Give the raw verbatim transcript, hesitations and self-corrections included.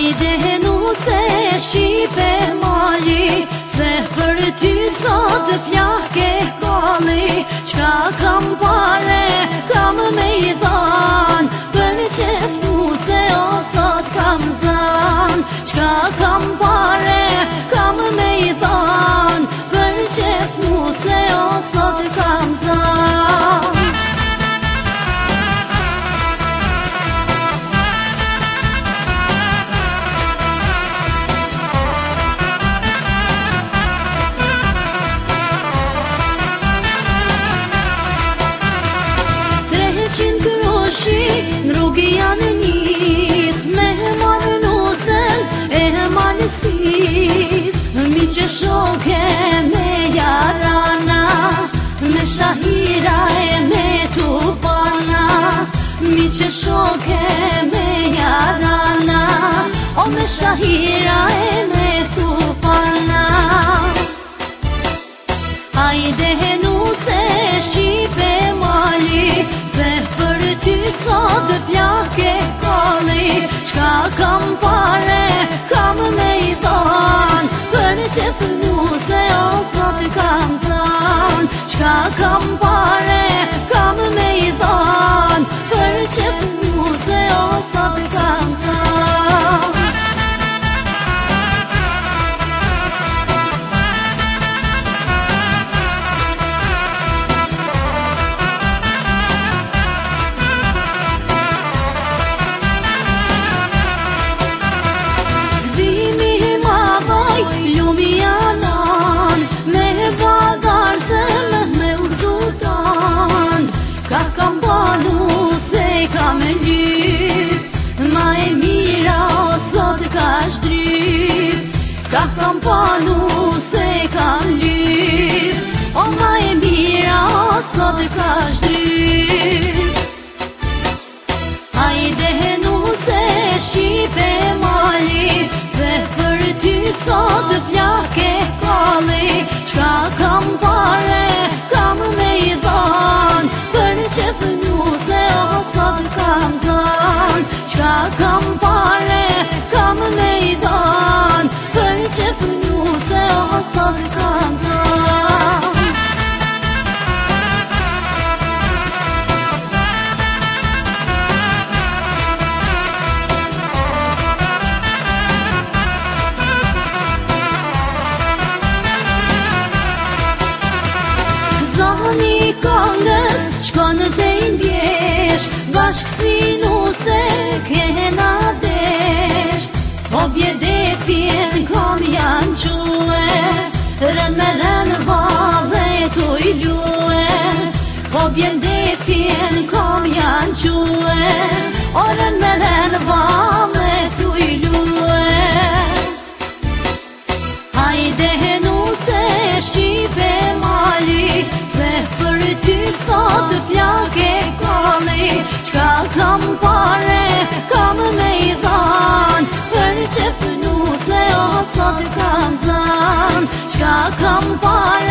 Hajde nuse shqipe mali, se për ty sot plake kalli. Qka kam pare, kam me i dhan, për qef nuse o sot kam zan. Qka kam pare, kam me i dhan, për qef nuse o sot kam zan. Në rrugë janë njës, me marë nusen e malësis. Mi që shoke me jarana, me shahira e me tupana. Mi që shoke me jarana, o me shahira e me tupana. Hajde nuse shqipe mali, se për ty sot plake kalli. Qka kam pare, kam me i dhan, për qef nuse o sot kam zan. Qka kam pare, kam me i dhan, për qef nuse o sot kam zan. Ka kam panu se kam lyp, o ma e mira o sot ka shdryp. Hajde nuse shqipe mali, se për ty sot plake kalli. Qka kam pare, kam me i dhan, për qef nuse o sot kam zan. Qka kam pare, kam me i dhan, për qef nuse o sot kam zan. Zani kongës shkon të imbjesh, bashkë si nuse kena desht. O bjedefin kom janë quë, rën me rën vallë tu i luë. O bjedefin kom janë quë, o rën me rën vallë tu i luë. Hajde nuse shqipe mali, se për ty sot plake kalli. Qka kam pare, kam me i dhan, për qef nuse o sot kam zan. Qka kam pare,